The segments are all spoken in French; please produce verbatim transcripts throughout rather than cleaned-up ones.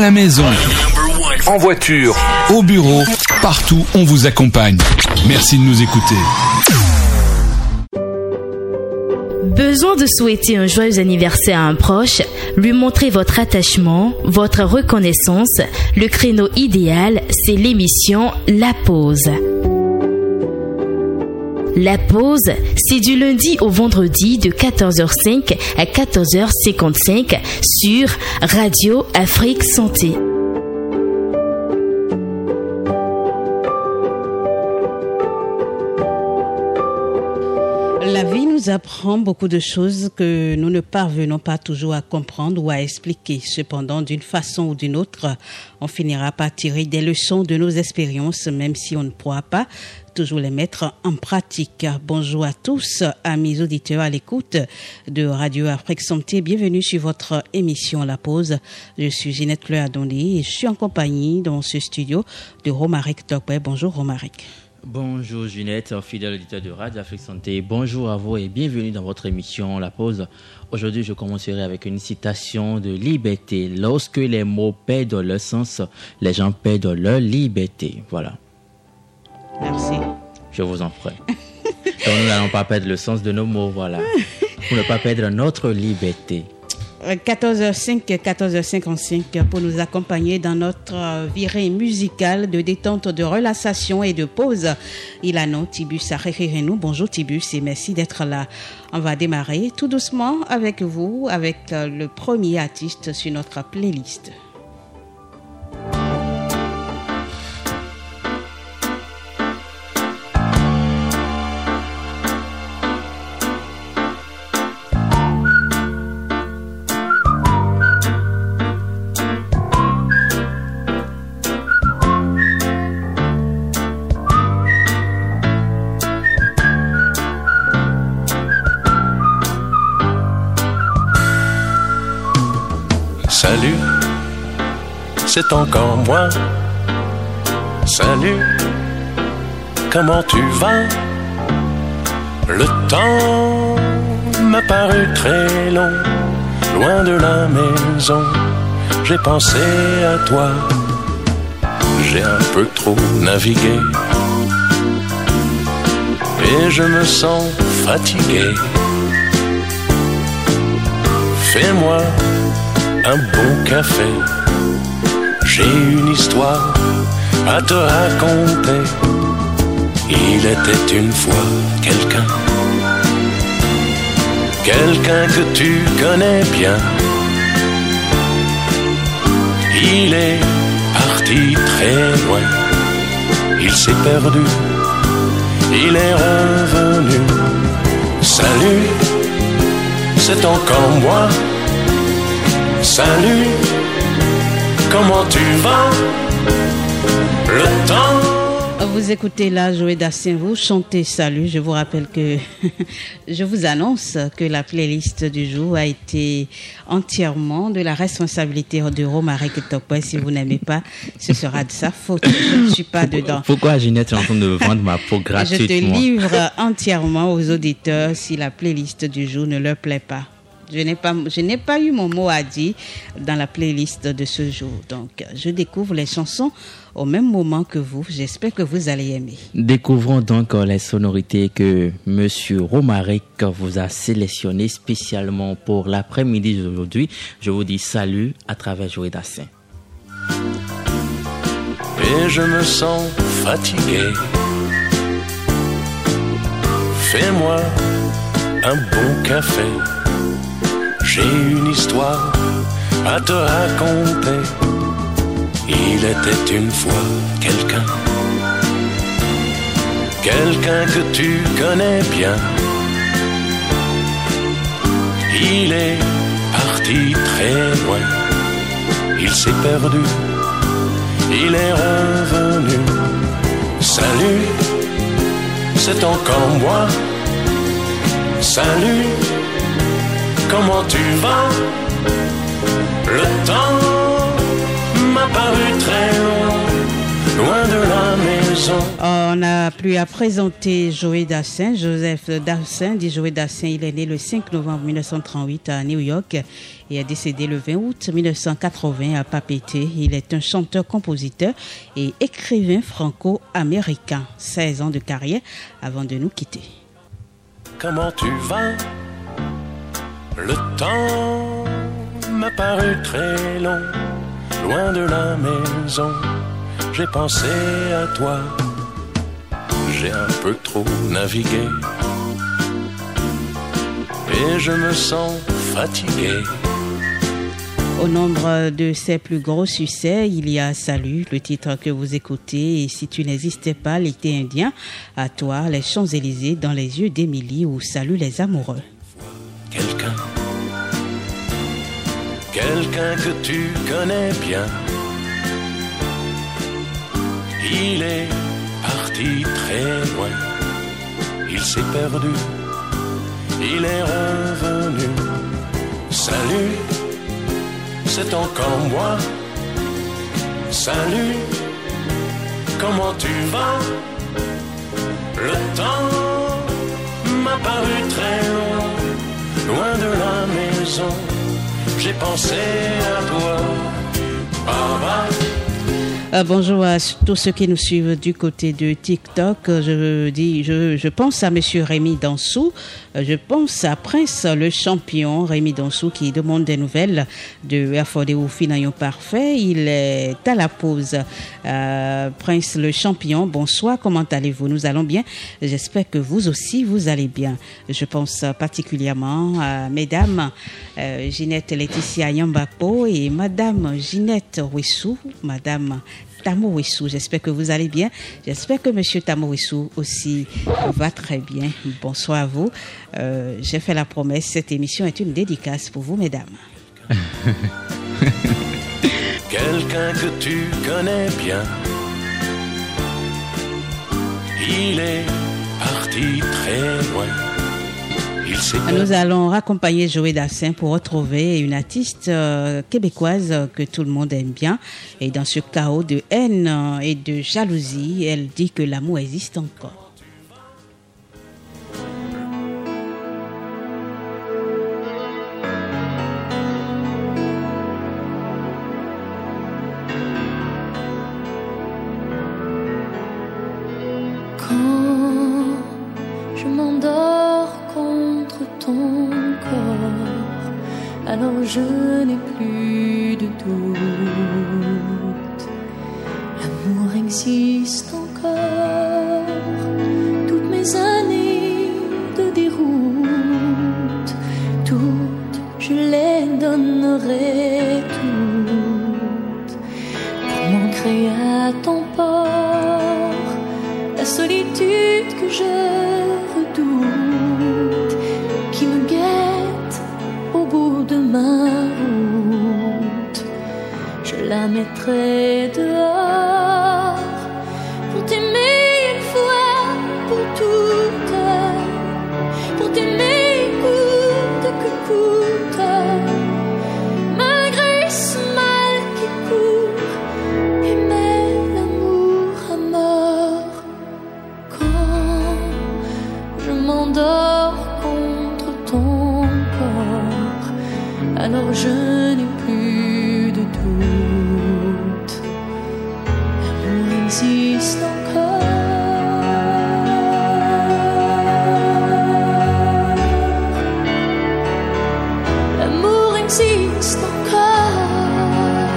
la maison, en voiture, au bureau, partout on vous accompagne. Merci de nous écouter. Besoin de souhaiter un joyeux anniversaire à un proche, lui montrer votre attachement, votre reconnaissance. Le créneau idéal, c'est l'émission La Pause. La Pause, c'est du lundi au vendredi de quatorze heures cinq à quatorze heures cinquante-cinq sur Radio Afrique Santé. La vie nous apprend beaucoup de choses que nous ne parvenons pas toujours à comprendre ou à expliquer. Cependant, d'une façon ou d'une autre, on finira par tirer des leçons de nos expériences, même si on ne pourra pas toujours les mettre en pratique. Bonjour à tous, amis auditeurs à l'écoute de Radio Afrique Santé. Bienvenue sur votre émission La Pause. Je suis Ginette Fleur-Adondi et je suis en compagnie dans ce studio de Romaric Tokwe. Bonjour Romaric. Bonjour Ginette, fidèle auditeur de Radio Afrique Santé. Bonjour à vous et bienvenue dans votre émission La Pause. Aujourd'hui, je commencerai avec une citation de Liberté. Lorsque les mots perdent leur sens, les gens perdent leur liberté. Voilà. Merci. Je vous en prie. Donc, nous n'allons pas perdre le sens de nos mots, voilà. Pour ne pas perdre notre liberté. quatorze heures cinq, quatorze heures cinquante-cinq pour nous accompagner dans notre virée musicale de détente, de relaxation et de pause. Il a nom Tibus à référer-nous. Bonjour Tibus et merci d'être là. On va démarrer tout doucement avec vous, avec le premier artiste sur notre playlist. Salut, c'est encore moi. Salut, comment tu vas? Le temps m'a paru très long, loin de la maison. J'ai pensé à toi, j'ai un peu trop navigué et je me sens fatigué. Fais-moi un bon café, j'ai une histoire à te raconter. Il était une fois quelqu'un, quelqu'un que tu connais bien. Il est parti très loin, il s'est perdu, il est revenu. Salut, c'est encore moi. Salut, comment tu vas? Le temps. Vous écoutez là Joël Dassin, vous chantez Salut. Je vous rappelle que je vous annonce que la playlist du jour a été entièrement de la responsabilité de Romaric Tokwe. Si vous n'aimez pas, ce sera de sa faute. Je ne suis pas dedans. Pourquoi Ginette est en train de vendre ma peau gratuitement? Je te livre entièrement aux auditeurs si la playlist du jour ne leur plaît pas. Je n'ai pas, je n'ai pas eu mon mot à dire dans la playlist de ce jour. Donc, je découvre les chansons au même moment que vous. J'espère que vous allez aimer. Découvrons donc les sonorités que Monsieur Romaric vous a sélectionnées spécialement pour l'après-midi d'aujourd'hui. Je vous dis salut à travers Joël Dassin. Et je me sens fatigué. Fais-moi un bon café. J'ai une histoire à te raconter. Il était une fois quelqu'un, quelqu'un que tu connais bien. Il est parti très loin, il s'est perdu, il est revenu. Salut, c'est encore moi. Salut, comment tu vas? Le temps m'a paru très long, loin de la maison. maison. On n'a plus à présenter Joey Dassin. Joseph Dassin, dit Joey Dassin, il est né le cinq novembre mille neuf cent trente-huit à New York et est décédé le vingt août mille neuf cent quatre-vingts à Papeete. Il est un chanteur-compositeur et écrivain franco-américain. seize ans de carrière avant de nous quitter. Comment tu vas? Le temps m'a paru très long, loin de la maison. J'ai pensé à toi, j'ai un peu trop navigué et je me sens fatigué. Au nombre de ses plus gros succès, il y a Salut, le titre que vous écoutez, et Si tu n'existais pas, l'été indien, À toi, les Champs-Élysées, Dans les yeux d'Émilie ou Salut les amoureux. Quelqu'un, quelqu'un que tu connais bien, il est parti très loin, il s'est perdu, il est revenu. Salut, c'est encore moi. Salut, comment tu vas? Le temps m'a paru très long, loin de la maison. J'ai pensé à toi. Baba. Euh, bonjour à tous ceux qui nous suivent du côté de TikTok. Je dis, je, je pense à Monsieur Rémi Dansou. Je pense à Prince le champion Rémi Dansou qui demande des nouvelles de Afodéo Finayon Parfait. Il est à la pause. Euh, Prince le champion, bonsoir. Comment allez-vous? Nous allons bien. J'espère que vous aussi vous allez bien. Je pense particulièrement à Mesdames euh, Ginette Laetitia Yambakpo et Madame Ginette Wissou, Madame Tamo Wissou. J'espère que vous allez bien. J'espère que Monsieur Tamo Wissou aussi va très bien. Bonsoir à vous. Euh, j'ai fait la promesse. Cette émission est une dédicace pour vous, mesdames. Quelqu'un que tu connais bien, il est parti très loin. Nous allons raccompagner Joey Dassin pour retrouver une artiste euh, québécoise que tout le monde aime bien. Et dans ce chaos de haine et de jalousie, elle dit que l'amour existe encore. Alors je n'ai plus de doute, l'amour existe encore. Toutes mes années de déroute, toutes je les donnerai toutes pour m'ancrer à ton port. La solitude que je redoute, qui me guette au bout de ma route, je la mettrai dehors pour t'aimer une fois pour toutes, pour t'aimer coûte que coûte, malgré ce mal qui court, aimer l'amour à mort. Quand je m'endors contre ton corps, alors je n'ai plus de doute, l'amour existe encore. L'amour existe encore.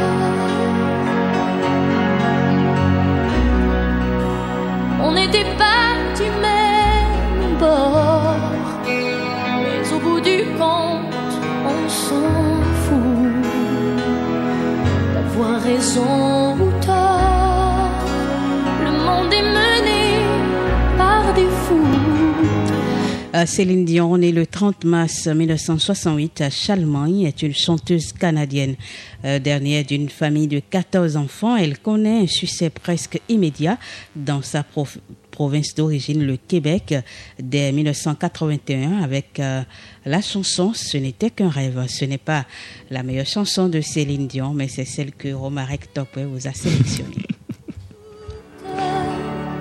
On n'était pas du même bord, mais au bout du compte, on s'en fout d'avoir raison ou tort. Le monde est mené par des fous. Céline Dion, née le trente mars mille neuf cent soixante-huit à Chalmagne, est une chanteuse canadienne. Euh, dernière d'une famille de quatorze enfants, elle connaît un succès presque immédiat dans sa prof- province d'origine, le Québec, dès mille neuf cent quatre-vingt-un avec euh, la chanson « Ce n'était qu'un rêve ». Ce n'est pas la meilleure chanson de Céline Dion, mais c'est celle que Romaric Topé vous a sélectionnée.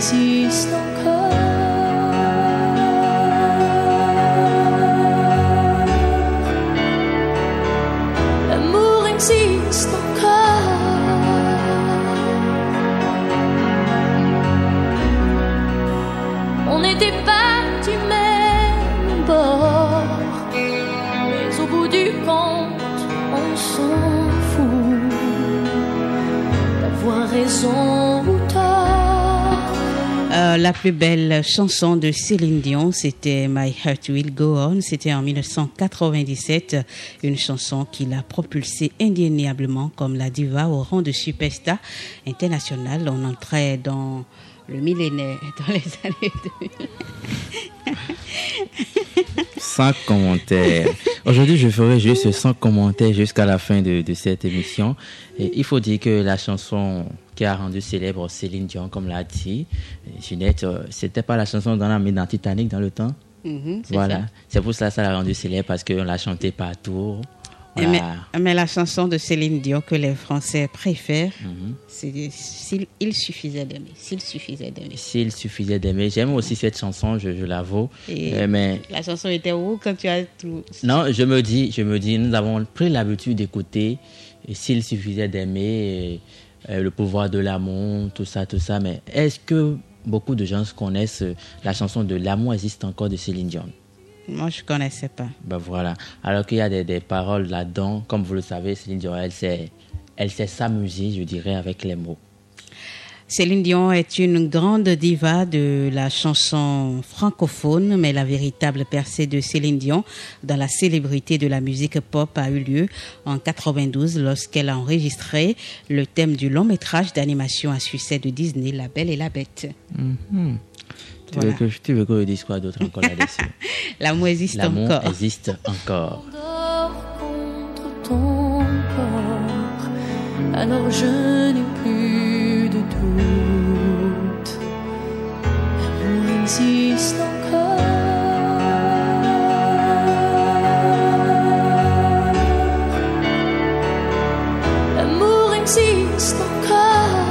existe encore. L'amour existe encore. On n'était pas du même bord, mais au bout du compte, on s'en fout d'avoir raison ou tort. Euh, la plus belle chanson de Céline Dion, c'était My Heart Will Go On. C'était en dix-neuf cent quatre-vingt-dix-sept, une chanson qui l'a propulsée indéniablement comme la diva au rang de superstar internationale. On entrait dans le millénaire, dans les années deux mille. Sans commentaire. Aujourd'hui, je ferai juste sans commentaire jusqu'à la fin de, de cette émission. Et il faut dire que la chanson qui a rendu célèbre Céline Dion, comme l'a dit Ginette, c'était pas la chanson dans la dans Titanic dans le temps. Mm-hmm, c'est voilà. ça. C'est pour ça que ça l'a rendu célèbre, parce qu'on l'a chanté partout. Mais, Voilà. mais la chanson de Céline Dion que les Français préfèrent, Mhm. c'est s'il il suffisait d'aimer. S'il suffisait d'aimer. S'il suffisait d'aimer. J'aime aussi cette chanson, je, je l'avoue. Et Euh, mais la chanson était où quand tu as tout. non, je me dis, je me dis, nous avons pris l'habitude d'écouter et S'il suffisait d'aimer, et, euh, le pouvoir de l'amour, tout ça, tout ça. Mais est-ce que beaucoup de gens connaissent euh, la chanson de L'amour existe encore de Céline Dion? Moi, je ne connaissais pas. Ben voilà. Alors qu'il y a des, des paroles là-dedans, comme vous le savez, Céline Dion, elle sait, elle sait s'amuser, je dirais, avec les mots. Céline Dion est une grande diva de la chanson francophone, mais la véritable percée de Céline Dion dans la célébrité de la musique pop a eu lieu en quatre-vingt-douze lorsqu'elle a enregistré le thème du long métrage d'animation à succès de Disney, La Belle et la Bête. Mm-hmm. Tu, Voilà. veux que, tu veux que je dise quoi d'autre encore là-dessus? L'amour existe L'amour encore. existe encore. Dors contre ton corps, alors je n'ai plus de doute. L'amour existe encore. L'amour existe encore.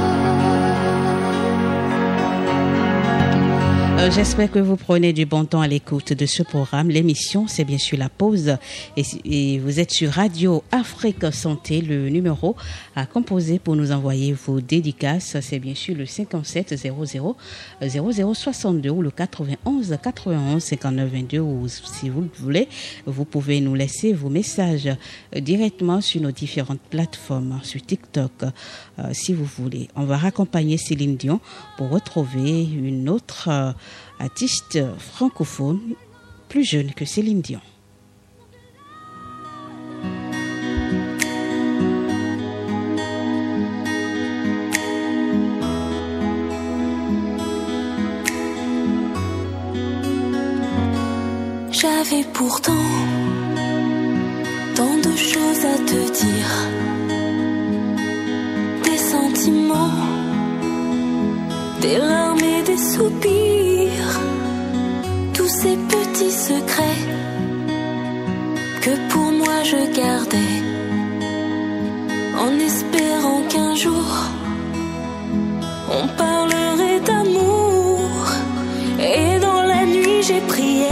Euh, J'espère que vous prenez du bon temps à l'écoute de ce programme. L'émission, c'est bien sûr la pause. Et, et vous êtes sur Radio Afrique Santé. Le numéro à composer pour nous envoyer vos dédicaces, c'est bien sûr le cinquante-sept zéro zéro zéro zéro soixante-deux ou le quatre-vingt-onze quatre-vingt-onze cinquante-neuf vingt-deux. Ou si vous le voulez, vous pouvez nous laisser vos messages euh, directement sur nos différentes plateformes, sur TikTok, euh, si vous voulez. On va raccompagner Céline Dion pour retrouver une autre euh, artiste francophone plus jeune que Céline Dion. J'avais pourtant tant de choses à te dire, des sentiments, des larmes et des soupirs, tous ces petits secrets que pour moi je gardais, en espérant qu'un jour on parlerait d'amour. Et dans la nuit j'ai prié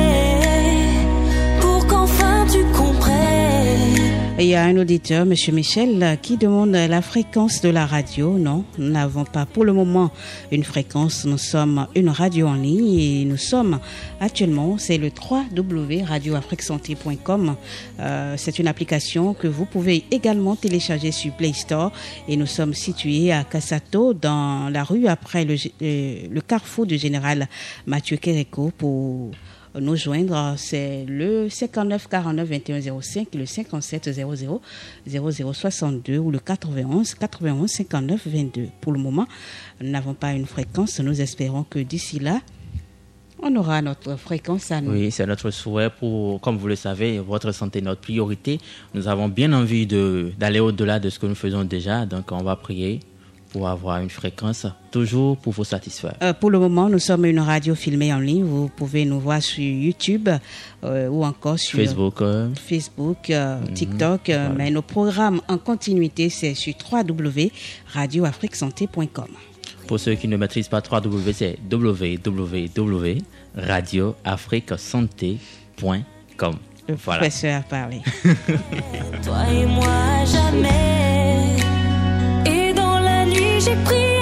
pour qu'enfin tu comprennes. Il y a un auditeur, M. Michel, qui demande la fréquence de la radio. Non, nous n'avons pas pour le moment une fréquence. Nous sommes une radio en ligne et nous sommes actuellement, c'est le w w w point radio afrique santé point com. Euh, c'est une application que vous pouvez également télécharger sur Play Store et nous sommes situés à Kassato, dans la rue après le, euh, le carrefour du général Mathieu Kéréko. Pour nous joindre, c'est le cinquante-neuf quarante-neuf vingt et un zéro cinq, le cinquante-sept zéro zéro zéro zéro soixante-deux ou le quatre-vingt-onze quatre-vingt-onze cinquante-neuf vingt-deux. Pour le moment, nous n'avons pas une fréquence. Nous espérons que d'ici là, on aura notre fréquence à nous. Oui, c'est notre souhait pour, comme vous le savez, votre santé est notre priorité. Nous avons bien envie de, d'aller au-delà de ce que nous faisons déjà, donc on va prier pour avoir une fréquence, toujours pour vous satisfaire. Euh, pour le moment, nous sommes une radio filmée en ligne. Vous pouvez nous voir sur YouTube euh, ou encore sur Facebook, euh, Facebook, euh, mm-hmm, TikTok. Euh, voilà. Mais nos programmes en continuité, c'est sur w w w point radio afrique santé point com. Pour ceux qui ne maîtrisent pas trois W, c'est w w w point radio afrique santé point com. Le Voilà. professeur a parlé. Toi et moi jamais. Et dans la nuit j'ai prié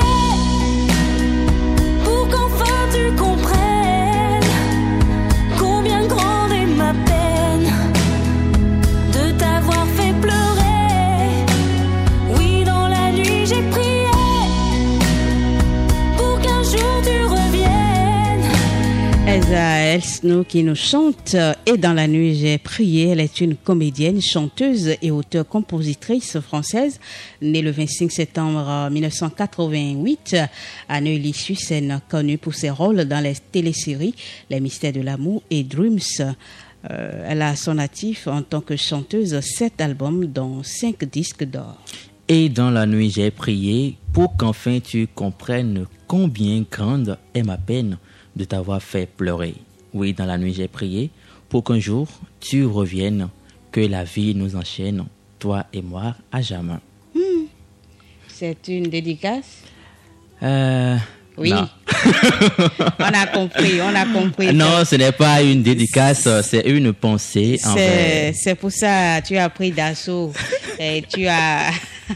pour qu'enfin tu comprennes combien grande est ma peine de t'avoir fait pleurer. Oui, dans la nuit j'ai prié pour qu'un jour tu reviennes. Elsa Elsno qui nous chante « Et dans la nuit j'ai prié ». Elle est une comédienne, chanteuse et auteure-compositrice française, née le vingt-cinq septembre mille neuf cent quatre-vingt-huit à Neuilly-sur-Seine, connue pour ses rôles dans les téléséries Les Mystères de l'amour et Dreams. Euh, elle a à son actif en tant que chanteuse sept albums dont cinq disques d'or. Et dans la nuit, j'ai prié pour qu'enfin tu comprennes combien grande est ma peine de t'avoir fait pleurer. Oui, dans la nuit, j'ai prié pour qu'un jour tu reviennes, que la vie nous enchaîne, toi et moi, à jamais. Hmm. C'est une dédicace? Euh, Oui. non. On a compris, on a compris. Non, ce n'est pas une dédicace, c'est une pensée C'est, envers... c'est pour ça que tu as pris d'assaut et tu as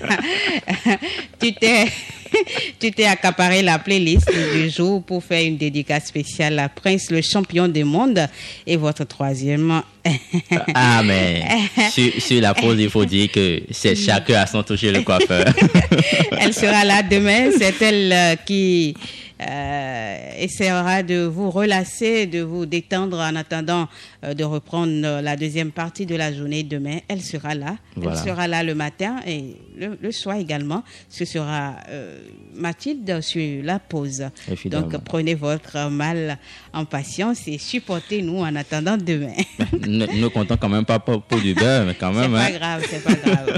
tu t'es tu t'es accaparé la playlist du jour pour faire une dédicace spéciale à Prince, le champion du monde, et votre troisième. Ah, mais sur, sur la pause, il faut dire que c'est chacun à son toucher le coiffeur. Elle sera là demain, c'est elle euh, qui euh, essaiera de vous relasser, de vous détendre en attendant euh, de reprendre euh, la deuxième partie de la journée demain. Elle sera là, Voilà. elle sera là le matin et le, le soir également. Ce sera euh, Mathilde sur la pause. Évidemment. Donc prenez votre mal en patience et supportez-nous en attendant demain. Nous ne comptons quand même pas pour, pour du beurre, mais quand C'est même. pas hein. grave, c'est pas grave.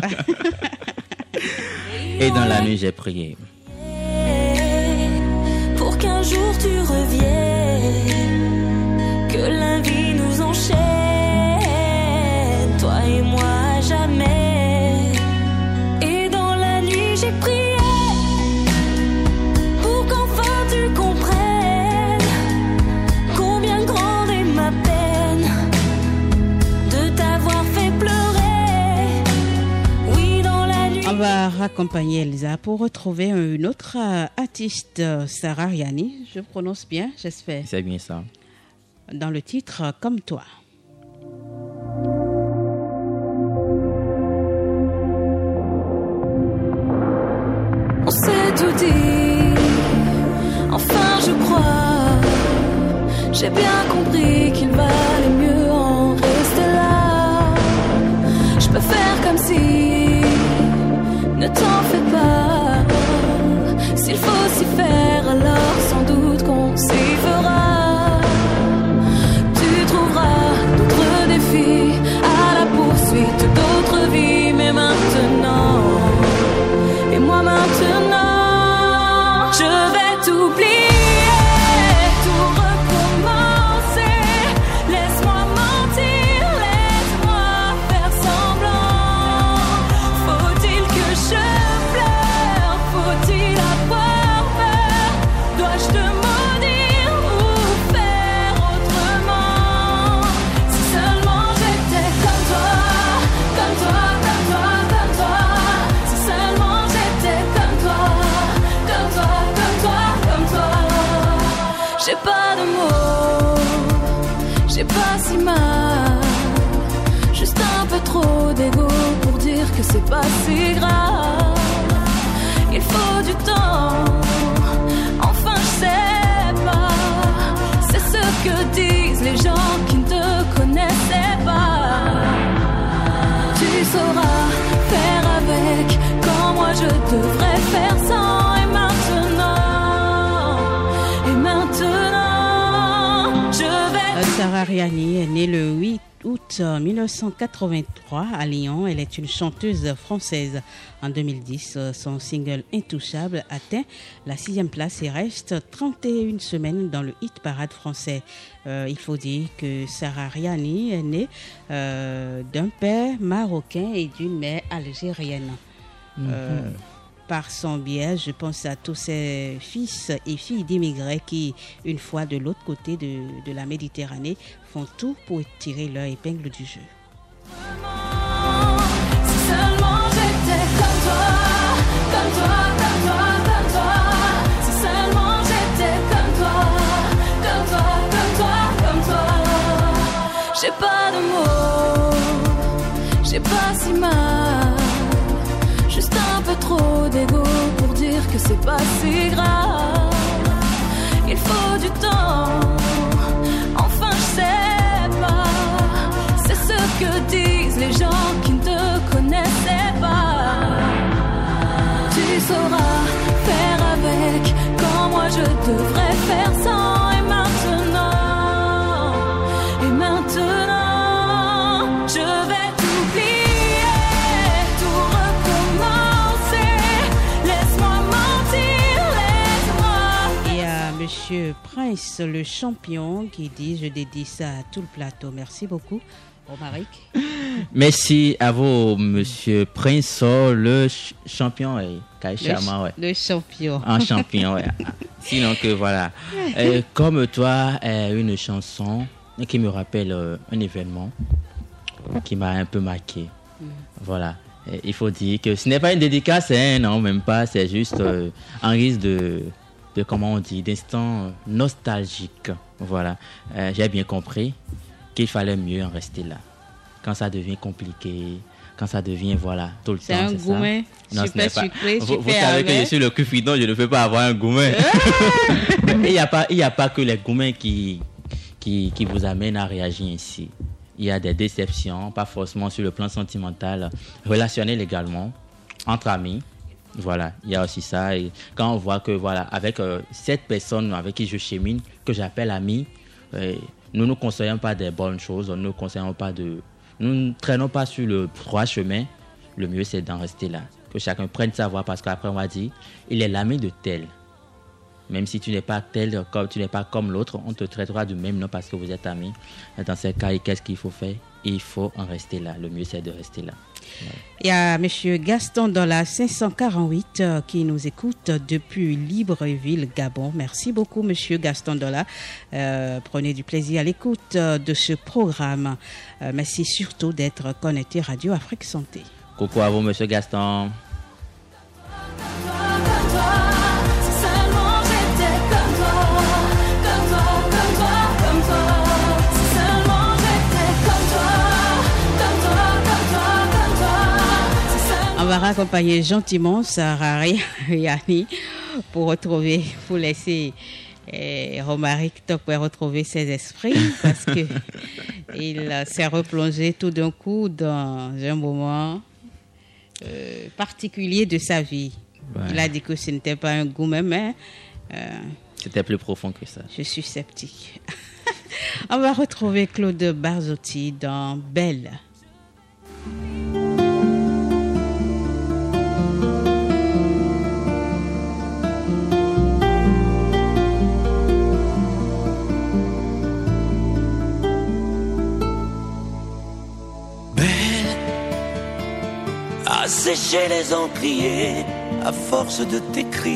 Et dans la nuit, j'ai prié. Pour qu'un jour tu reviennes, que la vie nous enchaîne, toi et moi à jamais. Et dans la nuit j'ai prié pour qu'enfin tu comprennes combien grande est ma peine de t'avoir fait pleurer. Oui, dans la nuit. On va raccompagner Elsa pour retrouver une autre euh, artiste, euh, Sarah Riani. Je prononce bien, j'espère. C'est bien ça. Dans le titre euh, Comme toi. On s'est tout dit, enfin je crois. J'ai bien compris qu'il valait mieux en rester là. Je peux faire comme si, ne t'en fais pas. S'il faut s'y faire, alors sans doute qu'on s'y fera. Tu trouveras d'autres défis à la poursuite d'autres vies, mais maintenant, et moi maintenant, je vais t'oublier, tout recommencer. Laisse-moi mentir, laisse-moi faire semblant. Faut-il que je pleure? Faut-il avoir peur? Dois-je te maudire ou faire autrement? Si seulement j'étais comme toi, comme toi, comme toi, comme toi. Si seulement j'étais comme toi, comme toi, comme toi, comme toi. J'ai pas de mots, j'ai pas si mal. Juste un peu trop d'ego pour dire que c'est pas si grave. Il faut du temps, enfin je sais pas. C'est ce que disent les gens qui ne te connaissaient pas. Tu sauras faire avec quand moi je devrais faire sans. Et maintenant, et maintenant, je vais. Euh, Sarah Riani est née le huit août mille neuf cent quatre-vingt-trois à Lyon. Elle est une chanteuse française. En deux mille dix, euh, son single Intouchable atteint la sixième place et reste trente et une semaines dans le hit parade français. Euh, il faut dire que Sarah Riani est née euh, d'un père marocain et d'une mère algérienne. Euh, par son biais. Je pense à tous ces fils et filles d'immigrés qui, une fois de l'autre côté de, de la Méditerranée, font tout pour tirer leur épingle du jeu. Si seulement j'étais comme toi, comme toi, comme toi, comme toi. Si seulement j'étais comme toi, comme toi, comme toi, comme toi. J'ai pas de mots, j'ai pas si mal. Juste un peu trop d'ego pour dire que c'est pas si grave. Il faut du temps, enfin je sais pas. C'est ce que disent les gens qui ne te connaissaient pas. Tu sauras faire avec quand moi je devrais faire sans. Et maintenant, et maintenant, je vais t'oublier, tout recommencer. Laisse-moi mentir, laisse-moi. Et à Monsieur Prince, le champion, qui dit, je dédie ça à tout le plateau. Merci beaucoup, Romaric. Merci à vous, Monsieur Prince, le ch- champion. Ouais. Kai Le, Chama, ch- ouais. le champion. Un champion, ouais. Sinon que voilà. Euh, comme toi, euh, une chanson qui me rappelle euh, un événement qui m'a un peu marqué. Mm. Voilà. Et il faut dire que ce n'est pas une dédicace, hein, non, même pas. C'est juste euh, un risque de, de, comment on dit, d'instant nostalgique. Voilà. Euh, j'ai bien compris qu'il fallait mieux en rester là. Quand ça devient compliqué, quand ça devient, voilà, tout le C'est temps, un c'est gourmet ça. Non, ce super n'est pas. sucré, Vous, super vous savez que amer. je suis le cupidon, je ne peux pas avoir un gourmet. Il n'y a pas, il y a pas que les gourmets qui, qui, qui vous amènent à réagir ainsi. Il y a des déceptions, pas forcément sur le plan sentimental, relationnel également, entre amis. Voilà, il y a aussi ça. Et quand on voit que, voilà, avec euh, cette personne avec qui je chemine, que j'appelle ami, euh, nous ne conseillons pas des bonnes choses, nous ne conseillons pas de... Nous ne traînons pas sur le droit chemin. Le mieux, c'est d'en rester là. Que chacun prenne sa voix, parce qu'après, on va dire, il est l'ami de tel. Même si tu n'es pas tel, comme tu n'es pas comme l'autre, on te traitera du même nom parce que vous êtes amis. Dans ces cas, qu'est-ce qu'il faut faire? Il faut en rester là. Le mieux, c'est de rester là. Voilà. Il y a Monsieur Gaston dans la cinq cent quarante-huit euh, qui nous écoute depuis Libreville, Gabon. Merci beaucoup, Monsieur Gaston Dola. Euh, prenez du plaisir à l'écoute euh, de ce programme. Euh, merci surtout d'être connecté Radio Afrique Santé. Coucou à vous, Monsieur Gaston. Si seulement j'étais comme toi, comme toi, comme toi, comme toi. Si seulement j'étais comme toi, comme toi, comme toi, comme toi. Si seulement On va raccompagner gentiment Sarah et Yanni pour retrouver, pour laisser eh, Romaric Top pour retrouver ses esprits parce que il euh, s'est replongé tout d'un coup dans un moment euh, particulier de sa vie. Ouais. Il a dit que ce n'était pas un gourmet, mais euh, C'était plus profond que ça. je suis sceptique. On va retrouver Claude Barzotti dans Belle. Belle, à sécher les encriers à force de t'écrire.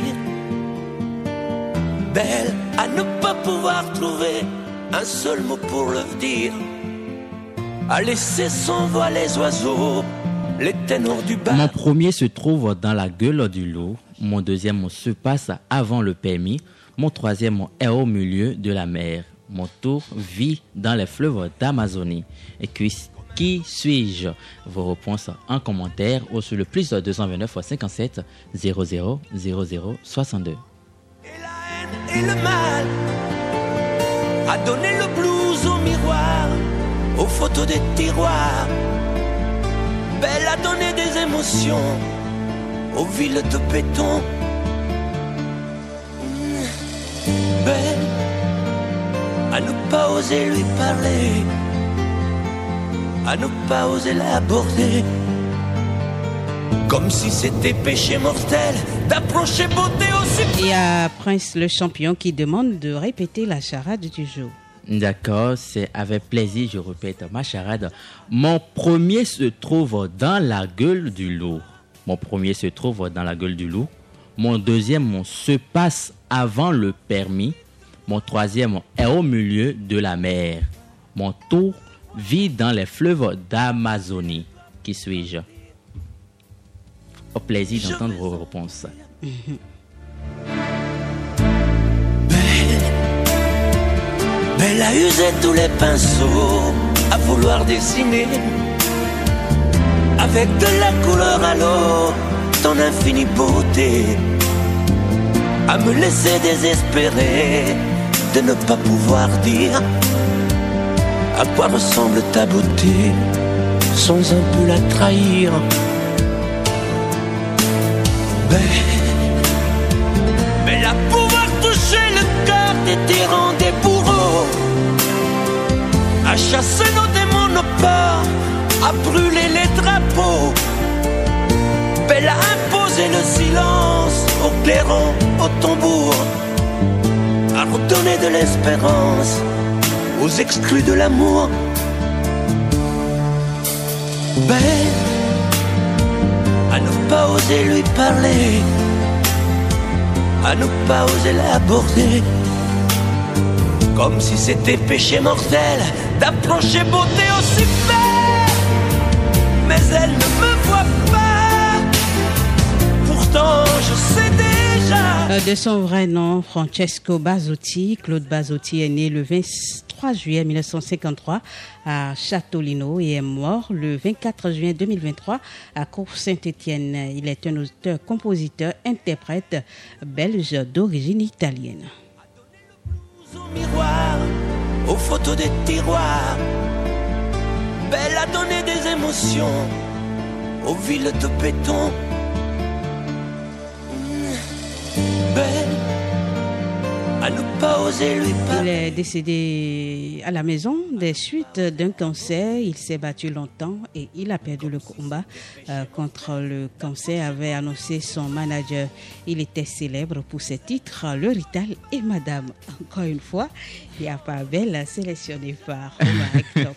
Belle, à ne pas pouvoir trouver un seul mot pour le dire. À laisser s'envoler les oiseaux, les ténors du bas. Mon premier se trouve dans la gueule du loup. Mon deuxième se passe avant le permis. Mon troisième est au milieu de la mer. Mon tour vit dans les fleuves d'Amazonie. Et qui, qui suis-je? Vos réponses en commentaire ou sur le plus deux cent vingt-neuf cinquante-sept zéro zéro zéro zéro soixante-deux. Et la haine et le mal a donné le blues au miroir, aux photos des tiroirs. Belle a donné des émotions aux villes de béton. Mmh. Belle à ne pas oser lui parler, à ne pas oser l'aborder, comme si c'était péché mortel d'approcher beauté aussi. Et à Prince le champion qui demande de répéter la charade du jour. D'accord, c'est avec plaisir, je répète ma charade. Mon premier se trouve dans la gueule du loup. Mon premier se trouve dans la gueule du loup. Mon deuxième se passe avant le permis. Mon troisième est au milieu de la mer. Mon tout vit dans les fleuves d'Amazonie. Qui suis-je? Au plaisir d'entendre vos réponses. Belle, Belle a usé tous les pinceaux à vouloir dessiner avec de la couleur à l'eau ton infinie beauté, à me laisser désespéré de ne pas pouvoir dire à quoi ressemble ta beauté sans un peu la trahir. Belle, Belle à pouvoir toucher le cœur des tyrans, des bourreaux, à chasser nos démons, nos peurs, à brûler les drapeaux. Belle à imposer le silence au clairon, au tambour, à redonner de l'espérance aux exclus de l'amour. Belle à ne pas oser lui parler, à ne pas oser l'aborder, comme si c'était péché mortel d'approcher beauté aussi belle. Mais elle ne me voit pas, pourtant je sais déjà. De son vrai nom, Francesco Basotti, Claude Basotti est né le vingt-trois juillet mille neuf cent cinquante-trois à Châteaulino et est mort le vingt-quatre juin deux mille vingt-trois à Cour-Saint-Étienne. Il est un auteur, compositeur, interprète belge d'origine italienne. Au miroir, aux photos des tiroirs, Belle a donné des émotions aux villes de béton. Belle à ne pas oser lui Il parler. est décédé à la maison des suites d'un cancer. Il s'est battu longtemps et il a perdu le combat euh, contre le cancer, avait annoncé son manager. Il était célèbre pour ses titres Le Rital et Madame. Encore une fois, il n'y a pas Belle sélectionné par Omar.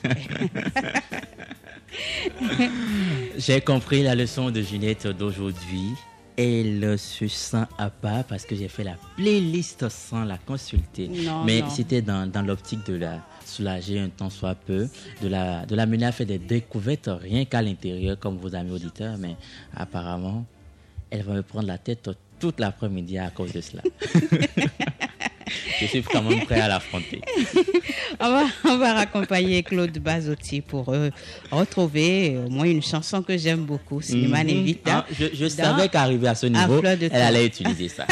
J'ai compris la leçon de Ginette d'aujourd'hui. Elle se sent à part parce que j'ai fait la playlist sans la consulter. Non, Mais non. c'était dans, dans l'optique de la soulager un temps soit peu, de la, de la mener à faire des découvertes rien qu'à l'intérieur, comme vos amis auditeurs. Mais apparemment, elle va me prendre la tête toute l'après-midi à cause de cela. Je suis quand même prêt à l'affronter. On va, on va raccompagner Claude Basotti pour euh, retrouver au moins une chanson que j'aime beaucoup, Cinéma Mhm. Invita. Ah, je je savais qu'arriver à ce niveau, fleur de elle temps. allait utiliser ça.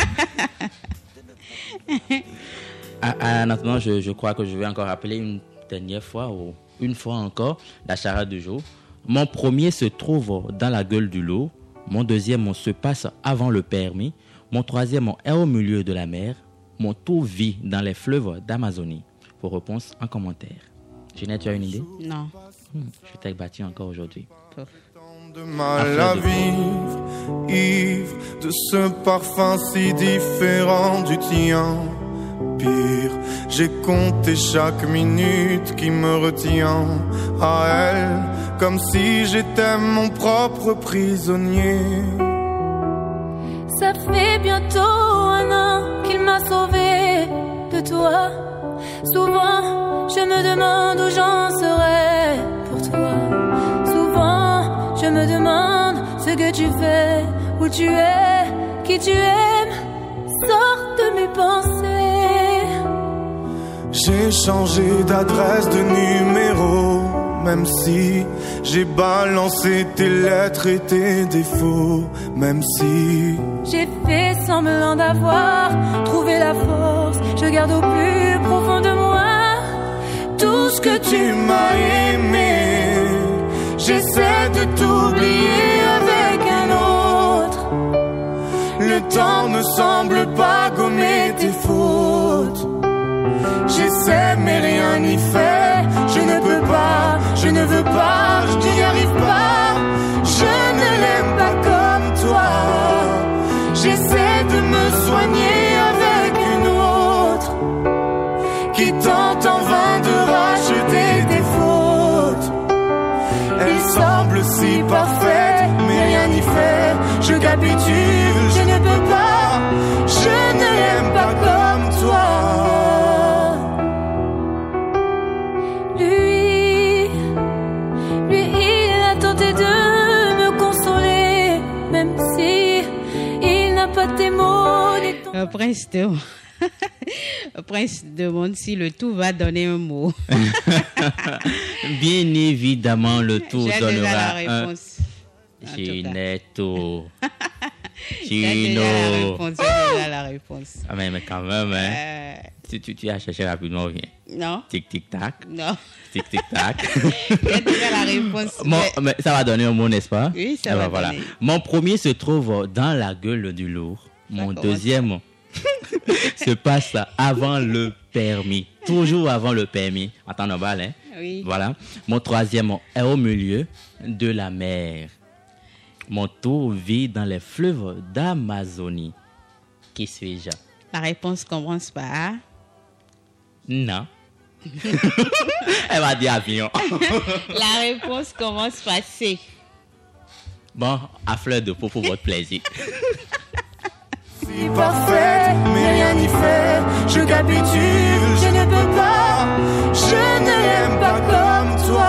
ah, ah, maintenant, je, je crois que je vais encore rappeler une dernière fois, ou une fois encore, la charade du jour. Mon premier se trouve dans la gueule du loup. Mon deuxième se passe avant le permis. Mon troisième est au milieu de la mer. Mon tout vit dans les fleuves d'Amazonie. Vos réponses en commentaire. Ginette, tu as une idée? Non. Hmm, je t'ai battu encore aujourd'hui. Pouf. De mal à vivre, ivre de ce parfum si différent du tien. Pire, j'ai compté chaque minute qui me retient à elle, comme si j'étais mon propre prisonnier. Ça fait bientôt un an qu'il m'a sauvé de toi. Souvent, je me demande où j'en serais pour toi. Souvent, je me demande ce que tu fais, où tu es, qui tu aimes. Sors de mes pensées. J'ai changé d'adresse, de numéro, même si j'ai balancé tes lettres et tes défauts, même si J'ai fait semblant d'avoir trouvé la force. Je garde au plus profond de moi tout ce que tu tu m'as aimé. J'essaie de t'oublier avec un autre. Le temps ne semble pas gommer tes fautes. J'essaie mais rien n'y fait. Je ne peux pas, je ne veux pas, je n'y arrive pas. Je ne l'aime pas comme toi. J'essaie de me soigner avec une autre qui tente en vain de racheter tes fautes. Elle semble si parfaite, mais rien n'y fait. capitule, je ne peux pas, je ne l'aime pas comme toi. Lui, lui, il a tenté de me consoler, même si il n'a pas tes mots. ni ton- Le prince de... Le prince demande si le tout va donner un mot. Bien évidemment, le tour J'ai déjà la donnera un. réponse. En tout cas. Ginetto. J'ai déjà Chino. la réponse. J'ai déjà la réponse. Ah, mais, mais quand même, hein. Euh, Si tu, tu as cherché rapidement, viens. non, Tic, tic, tac. non. Tic, tic, tac. J'ai déjà la réponse. Mon- mais- mais ça va donner un mot, n'est-ce pas? Oui, ça Eh ben va voilà. donner. Mon premier se trouve dans la gueule du lourd. Mon commence. deuxième se passe avant le permis. Toujours avant le permis. En temps normal, hein? Oui. Voilà. Mon troisième est au milieu de la mer. Mon tour vit dans les fleuves d'Amazonie. Qui suis-je? La réponse commence par... Non. Elle va dire avion. La réponse commence par C. Bon, à fleur de peau pour votre plaisir. Si parfaite, mais rien n'y fait, je capitule, je ne peux pas, je ne l'aime pas comme toi.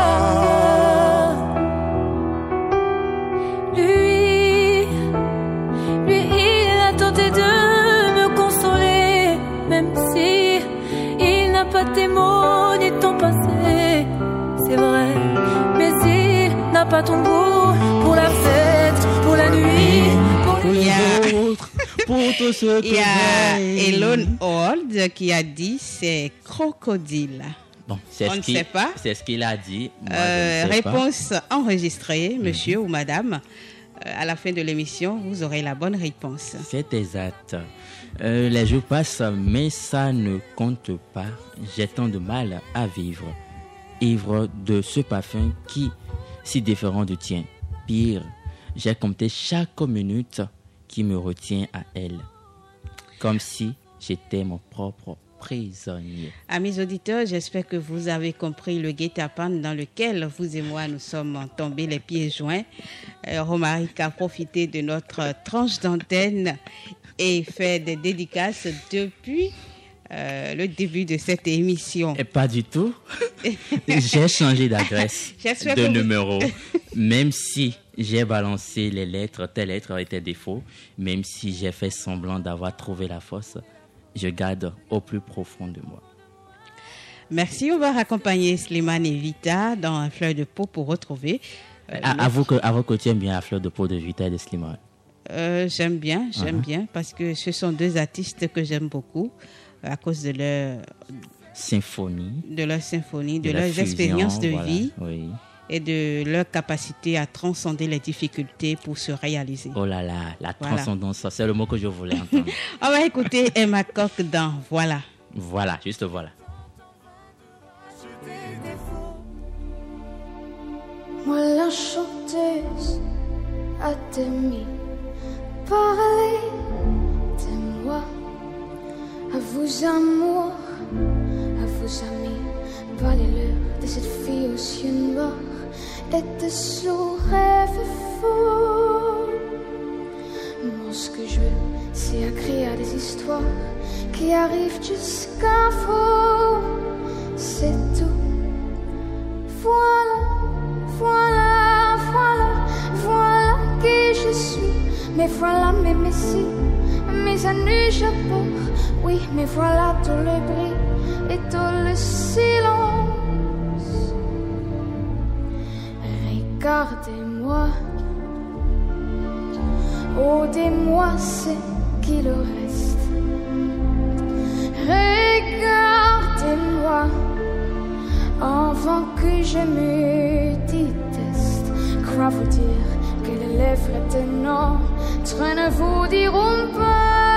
Lui, lui, il a tenté de me consoler, même si il n'a pas tes mots ni ton passé. C'est vrai, mais il n'a pas ton goût pour la fête, pour la nuit, pour Il les y a, Autre, pour tout ce que il y a j'ai. Elon Old qui a dit c'est crocodile. Bon, c'est On ce ne qu'il- sait pas. C'est ce qu'il a dit. Moi, Euh, je ne sais pas. réponse enregistrée, monsieur ou madame. Euh, à la fin de l'émission, vous aurez la bonne réponse. C'est exact. Euh, les jours passent, mais ça ne compte pas. J'ai tant de mal à vivre. Ivre de ce parfum qui, si différent du tien. Pire, j'ai compté chaque minute qui me retient à elle. Comme si j'étais mon propre prisonnier. Amis auditeurs, j'espère que vous avez compris le guet-apens dans lequel vous et moi nous sommes tombés les pieds joints. Euh, Romaric a profité de notre tranche d'antenne et fait des dédicaces depuis euh, le début de cette émission. Et pas du tout. J'ai changé d'adresse, J'espère de que vous- numéro. Même si j'ai balancé les lettres, telle lettre était défaut, même si j'ai fait semblant d'avoir trouvé la fosse, je garde au plus profond de moi. Merci, on va raccompagner Slimane et Vita dans un fleur de peau pour retrouver. euh, À, le- avoue que, avoue que tu aimes bien la fleur de peau de Vita et de Slimane. Euh, j'aime bien, j'aime Uh-huh. bien parce que ce sont deux artistes que j'aime beaucoup euh, à cause de leur, Symphonie. de leur symphonie, de, de la leurs fusion, expériences de voilà, vie Oui. et de leur capacité à transcender les difficultés pour se réaliser. Oh là là, la Voilà. transcendance, c'est le mot que je voulais entendre. On va écouter Emma Coq dans Voilà. Voilà, juste voilà. Moi la chanteuse à demi, parlez de moi, à vos amours, à vos amis, parlez-leur de cette fille aux yeux noirs et de son rêve fou. Moi ce que je veux, c'est écrire des histoires qui arrivent jusqu'à vous, c'est tout. Voilà. Voilà, voilà, voilà qui je suis. Mais voilà mes messies, mes années j'apporte. Oui, mais voilà tout le bruit et tout le silence. Regardez-moi, oh, dis-moi ce qu'il reste. Regardez-moi. Avant que je me déteste, crois vous dire que les lèvres d'un autre ne vous diront pas.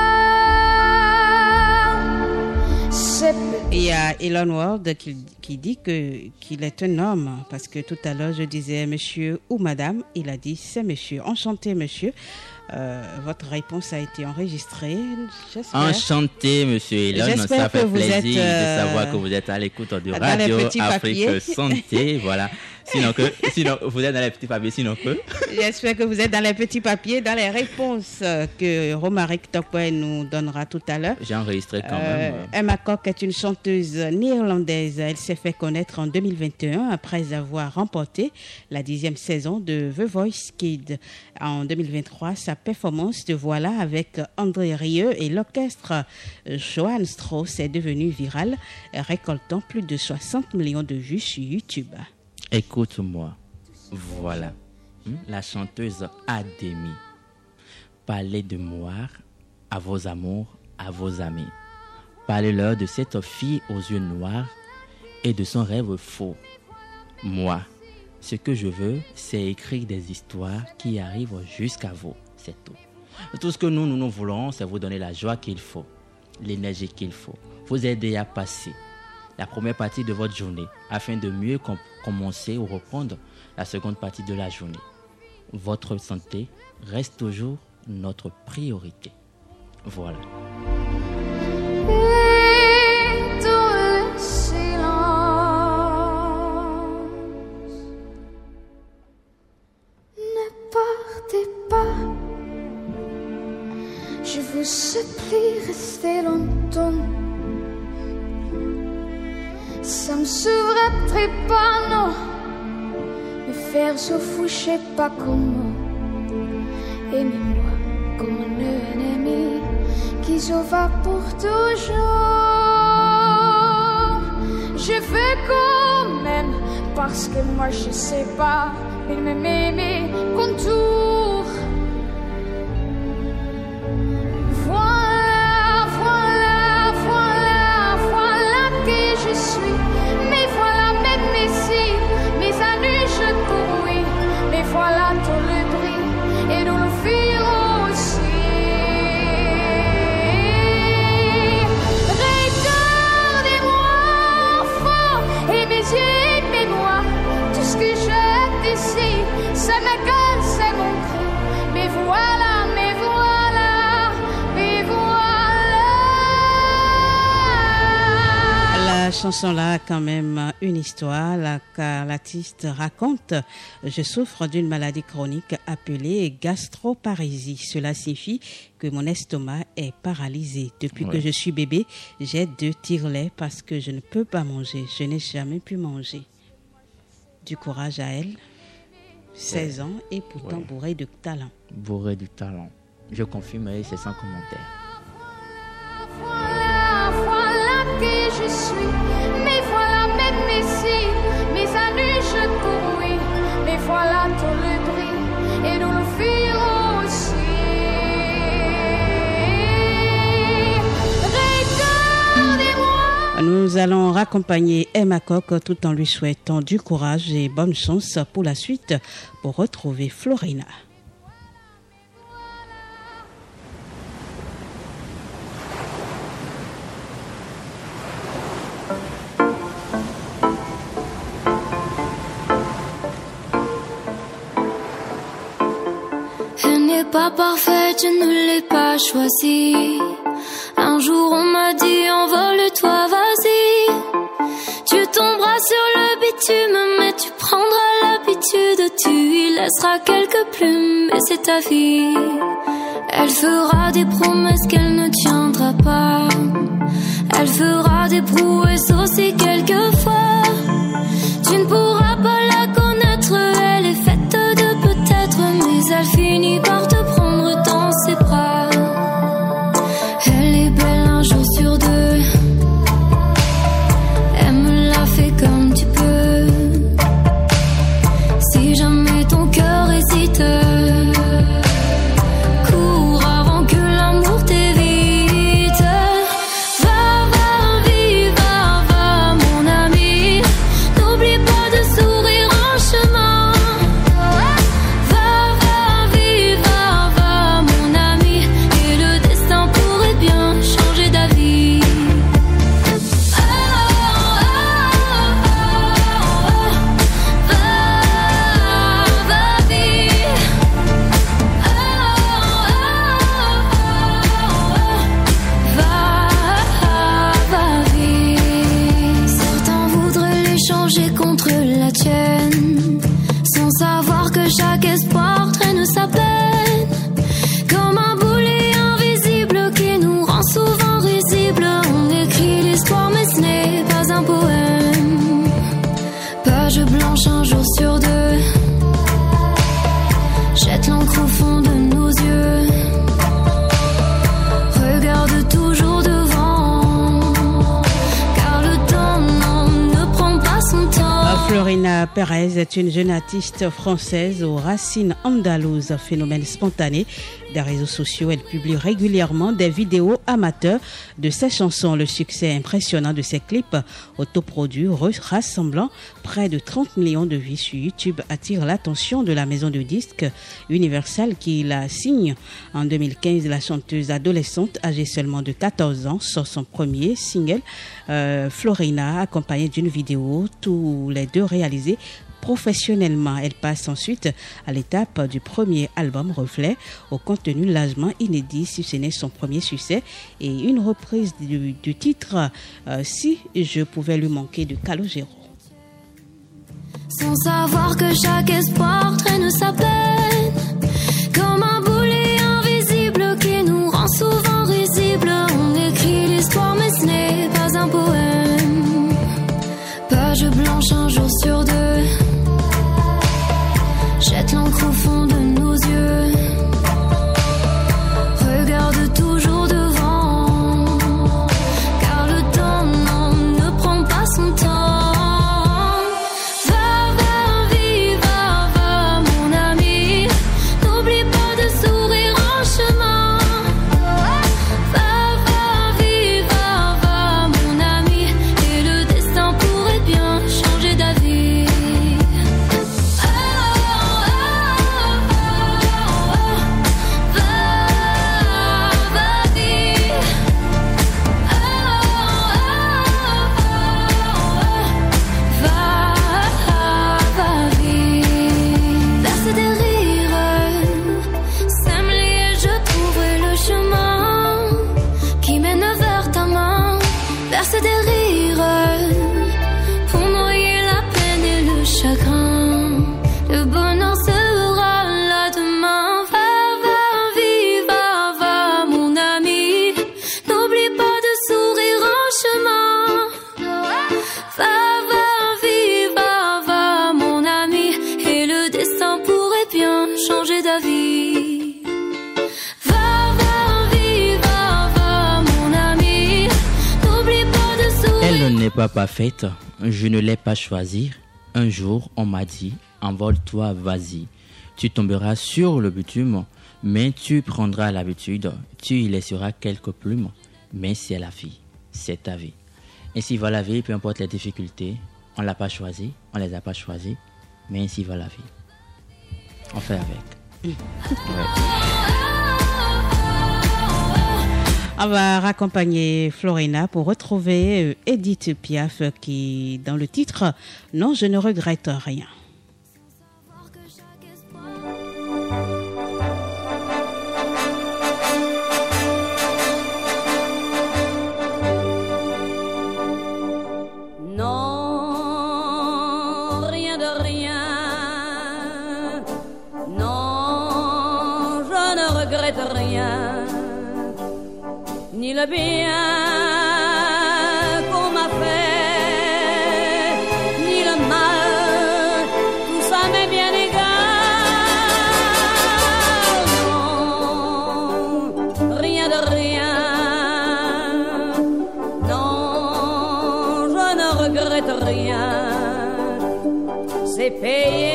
C'est Et il y a Elon Ward qui, qui dit que, qu'il est un homme, parce que tout à l'heure je disais monsieur ou madame, il a dit c'est monsieur. Enchanté monsieur, euh, votre réponse a été enregistrée, j'espère. Enchanté, monsieur Elon. J'espère Ça fait que vous plaisir êtes, euh, de savoir que vous êtes à l'écoute de dans les Radio petits Afrique papiers. Santé. Voilà. Sinon que, sinon vous êtes dans les petits papiers, sinon que. J'espère que vous êtes dans les petits papiers, dans les réponses que Romaric Tokwe nous donnera tout à l'heure. J'ai enregistré quand euh, même. Emma Cock est une chanteuse néerlandaise. Elle s'est fait connaître en deux mille vingt et un après avoir remporté la dixième saison de The Voice Kids. En deux mille vingt-trois, sa performance de Voilà avec André Rieu et l'orchestre Johann Strauss est devenue virale, récoltant plus de soixante millions de vues sur YouTube. Écoute-moi, voilà, la chanteuse Adémie. Parlez de moi à vos amours, à vos amis. Parlez-leur de cette fille aux yeux noirs et de son rêve faux. Moi, ce que je veux, c'est écrire des histoires qui arrivent jusqu'à vous, c'est tout. Tout ce que nous, nous, nous voulons, c'est vous donner la joie qu'il faut, l'énergie qu'il faut, vous aider à passer la première partie de votre journée afin de mieux com- commencer ou reprendre la seconde partie de la journée. Votre santé reste toujours notre priorité. Voilà. Et dans le silence, ne partez pas. Je vous supplie, restez longtemps. Ça me sauverait pas, non. Me faire se fou, je sais pas comment. Aimez-moi comme un ennemi qui s'en va pour toujours. Je veux quand même, parce que moi je sais pas, il m'aime mes contours. Voilà, voilà, voilà, voilà qui je suis. Mais voilà mes messies, mes années je cours, oui. Mais voilà tout le bris et tout le fil aussi. Regardez-moi enfant et mes yeux, aimez-moi. Tout ce que j'ai ici, c'est ma gueule, c'est mon cri. Mais voilà, mais voilà, mais voilà. La chanson-là a quand même une histoire, là, car l'artiste raconte « Je souffre d'une maladie chronique appelée gastroparésie. Cela signifie que mon estomac est paralysé. Depuis Ouais. que je suis bébé, j'ai deux tire-laits parce que je ne peux pas manger. Je n'ai jamais pu manger. » Du courage à elle, seize ans et pourtant Ouais. bourrée de talent. Bourré du talent. Je confirme et c'est sans commentaire. Voilà, voilà qui je suis. Mais voilà mes messies, mes années je cours, oui. Mais voilà tout le bris et tout le fil aussi. Regardez-moi. Nous allons raccompagner Emma Cock tout en lui souhaitant du courage et bonne chance pour la suite pour retrouver Florina. Elle n'est pas parfaite, je ne l'ai pas choisie. Un jour on m'a dit envole-toi, vas-y. Tu tomberas sur le bitume, mais tu prendras l'habitude. Tu y laisseras quelques plumes, mais c'est ta vie. Elle fera des promesses qu'elle ne tiendra pas. Elle fera des prouesses aussi quelquefois. Tu ne pourras pas la connaître, elle est faite de peut-être, mais elle finit par te prendre dans ses bras. Elle est belle un jour sur deux. Elle me l'a fait comme tu peux. Si jamais ton cœur hésite, cours avant que l'amour t'évite. Va, va, vive la tienne, sans savoir que chaque espoir traîne sa peine, comme un boulet invisible qui nous rend souvent risibles. On écrit l'histoire mais ce n'est pas un poème. Page blanche un jour sur deux, jette l'encre au fond de nos yeux, regarde toujours devant, car le temps non, ne prend pas son temps. Florina Pérez est une jeune artiste française aux racines andalouses, phénomène spontané des réseaux sociaux. Elle publie régulièrement des vidéos amateurs de ses chansons. Le succès impressionnant de ses clips autoproduits rassemblant près de trente millions de vues sur YouTube attire l'attention de la maison de disques Universal qui la signe. En deux mille quinze, la chanteuse adolescente âgée seulement de quatorze ans sort son premier single euh, Florina, accompagné d'une vidéo, tous les deux réalisés professionnellement. Elle passe ensuite à l'étape du premier album Reflet, au contenu largement inédit, si ce n'est son premier succès, et une reprise du, du titre euh, Si je pouvais lui manquer de Calogero. Sans savoir que chaque espoir traîne sa peine, comme un boulet invisible qui nous rend souvent risibles. On écrit l'histoire mais ce n'est pas un poème. Page blanche un jour sur deux, jette l'encre au fond de nos yeux, regarde toujours devant, car le temps non, ne prend pas son temps. Pas parfaite, je ne l'ai pas choisi. Un jour, on m'a dit, envole-toi, vas-y. Tu tomberas sur le bitume, mais tu prendras l'habitude. Tu y laisseras quelques plumes, mais c'est la vie, c'est ta vie. Ainsi va la vie, peu importe les difficultés. On l'a pas choisi, on les a pas choisis, mais ainsi va la vie. On fait avec. Ouais. On va raccompagner Florina pour retrouver Edith Piaf qui, dans le titre « Non, je ne regrette rien ». Non, rien de rien. Non, je ne regrette rien. Ni le bien qu'on m'a fait, ni le mal, tout ça m'est bien égal. Non, rien de rien. Non, je ne regrette rien. C'est payé.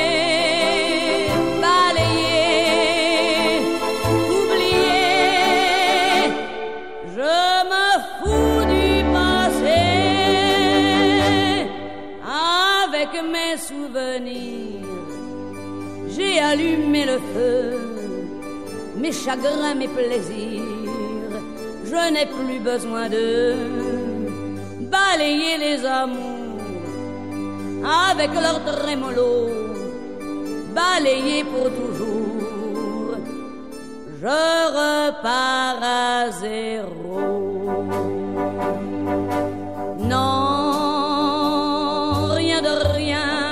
J'ai allumé le feu, mes chagrins, mes plaisirs. Je n'ai plus besoin de balayer les amours avec leur trémolo, balayer pour toujours. Je repars à zéro. Non, rien de rien.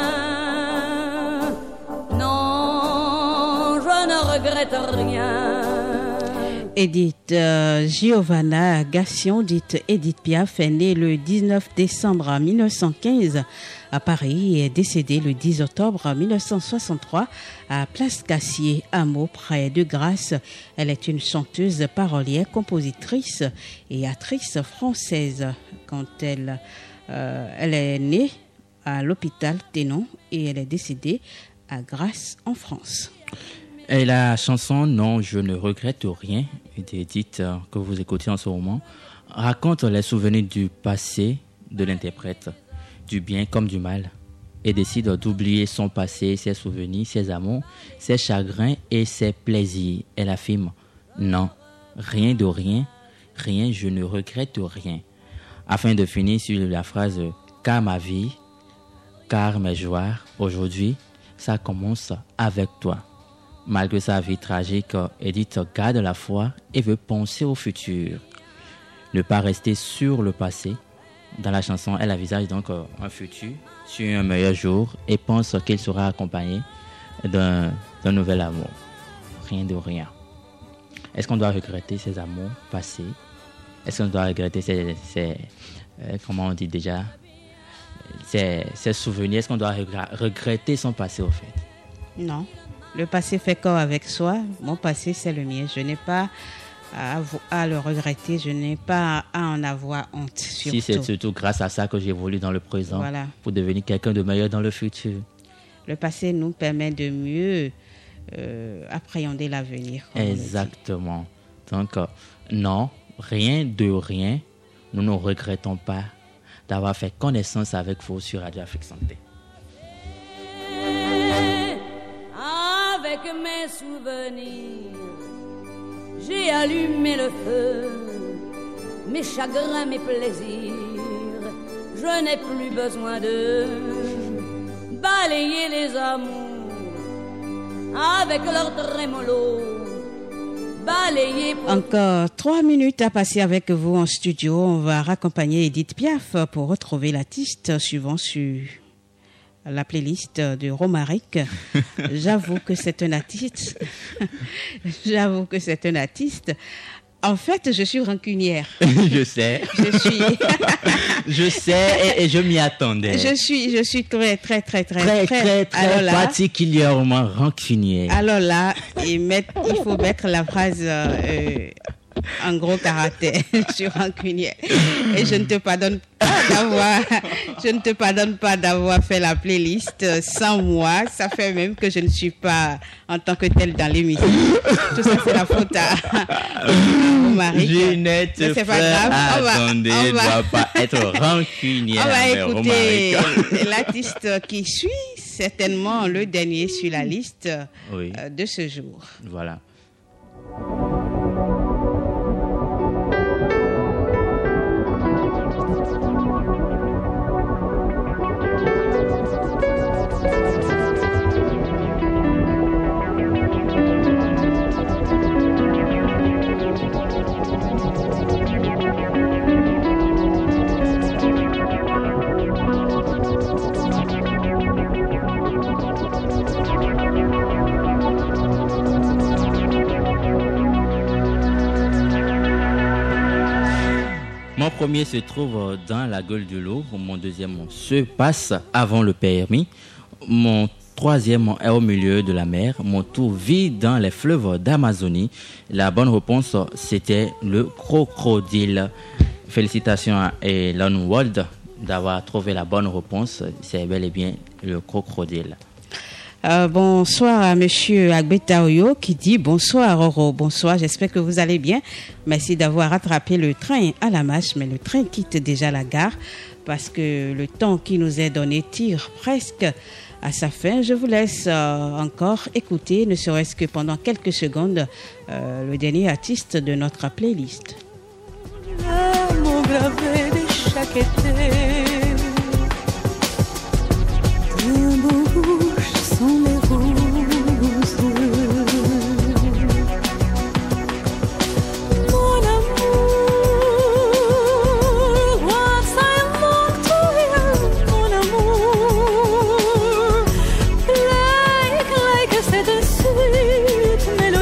regrette rien. Edith euh, Giovanna Gassion, dite Edith Piaf, est née le dix-neuf décembre mille neuf cent quinze à Paris et est décédée le dix octobre mille neuf cent soixante-trois à Place Cassier, hameau près de Grasse. Elle est une chanteuse, parolière, compositrice et actrice française. Quand elle, euh, elle est née à l'hôpital Ténon et elle est décédée à Grasse en France. Et la chanson « Non, je ne regrette rien » d'Edith euh, que vous écoutez en ce moment raconte les souvenirs du passé de l'interprète, du bien comme du mal, et décide d'oublier son passé, ses souvenirs, ses amours, ses chagrins et ses plaisirs. Elle affirme « Non, rien de rien, rien, je ne regrette rien » afin de finir sur la phrase « Car ma vie, car mes joies, aujourd'hui, ça commence avec toi ». Malgré sa vie tragique, Edith garde la foi et veut penser au futur. Ne pas rester sur le passé. Dans la chanson, elle envisage donc un futur sur un meilleur jour et pense qu'il sera accompagné d'un, d'un nouvel amour. Rien de rien. Est-ce qu'on doit regretter ses amours passés? Est-ce qu'on doit regretter ses, ses euh, comment on dit déjà, ses, ses souvenirs? Est-ce qu'on doit regretter son passé au fait? Non. Le passé fait corps avec soi. Mon passé, c'est le mien. Je n'ai pas à, à le regretter. Je n'ai pas à en avoir honte. Surtout. Si c'est surtout grâce à ça que j'évolue dans le présent, voilà, pour devenir quelqu'un de meilleur dans le futur. Le passé nous permet de mieux euh, appréhender l'avenir. Exactement. Donc, euh, non, rien de rien. Nous ne regrettons pas d'avoir fait connaissance avec vous sur Radio Afrique Santé. Avec mes souvenirs, j'ai allumé le feu, mes chagrins, mes plaisirs. Je n'ai plus besoin de balayer les amours avec leur trémolo. Balayer pour... Encore trois minutes à passer avec vous en studio. On va raccompagner Edith Piaf pour retrouver l'artiste suivant sur la playlist de Romaric. J'avoue que c'est un artiste. J'avoue que c'est un artiste. En fait, je suis rancunière. Je sais. Je suis. Je sais et, et je m'y attendais. Je suis, je suis très, très, très, très, très, très, très, très là, particulièrement rancunière. Alors là, il, met, il faut mettre la phrase euh, en gros caractère. Je suis rancunière et je ne te pardonne pas d'avoir, je ne te pardonne pas d'avoir fait la playlist sans moi. Ça fait même que je ne suis pas en tant que telle dans l'émission. Tout ça, c'est la faute à Romaric. Ginette, c'est pas grave. On va, attendez, on va, doit pas être rancunière. On va écouter l'artiste qui suit, certainement le dernier sur la liste oui. de ce jour. Voilà. Mon premier se trouve dans la gueule de l'eau. Mon deuxième se passe avant le permis. Mon troisième est au milieu de la mer. Mon tour vit dans les fleuves d'Amazonie. La bonne réponse, c'était le crocodile. Félicitations à Elon Wald d'avoir trouvé la bonne réponse. C'est bel et bien le crocodile. Euh, bonsoir à Monsieur Agbetaoyo qui dit bonsoir Roro, bonsoir, j'espère que vous allez bien. Merci d'avoir rattrapé le train à la marche, mais le train quitte déjà la gare parce que le temps qui nous est donné tire presque à sa fin. Je vous laisse euh, encore écouter, ne serait-ce que pendant quelques secondes, euh, le dernier artiste de notre playlist. L'amour gravé de chaque été, de bouche sont les roses. Mon amour, once I long to you, mon amour, like, like c'est de suite mélodie.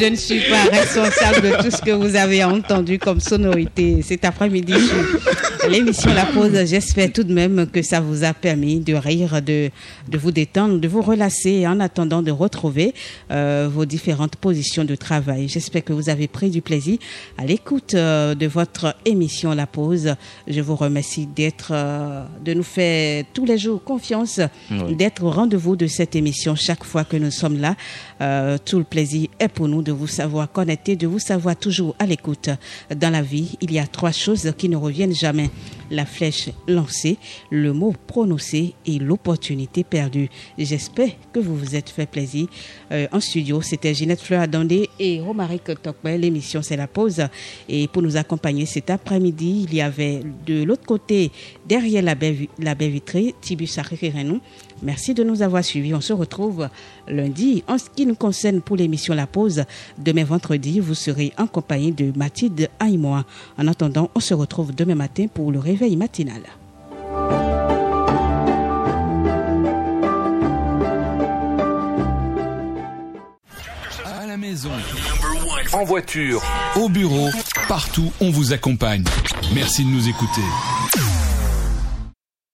je ne suis pas responsable de tout ce que vous avez entendu comme sonorité cet après-midi sur l'émission La Pause. J'espère tout de même que ça vous a permis de rire, de, de vous détendre, de vous relaxer en attendant de retrouver euh, vos différentes positions de travail. J'espère que vous avez pris du plaisir à l'écoute euh, de votre émission La Pause. Je vous remercie d'être, euh, de nous faire tous les jours confiance, oui. d'être au rendez-vous de cette émission chaque fois que nous sommes là. Euh, tout le plaisir est pour nous de vous savoir connecter, de vous savoir toujours à l'écoute. Dans la vie, il y a trois choses qui ne reviennent jamais. La flèche lancée, le mot prononcé et l'opportunité perdue. J'espère que vous vous êtes fait plaisir. Euh, en studio, c'était Ginette Fleur-Adondé et Romaric Tokwe. L'émission, c'est La Pause. Et pour nous accompagner cet après-midi, il y avait de l'autre côté, derrière la baie, la baie vitrée, Tibus Sarkirenou. Merci de nous avoir suivis. On se retrouve lundi. En ce qui nous concerne pour l'émission La Pause, demain vendredi, vous serez en compagnie de Mathilde Aïmoa. En attendant, on se retrouve demain matin pour le réveil matinal. À la maison, en voiture, au bureau, partout, on vous accompagne. Merci de nous écouter.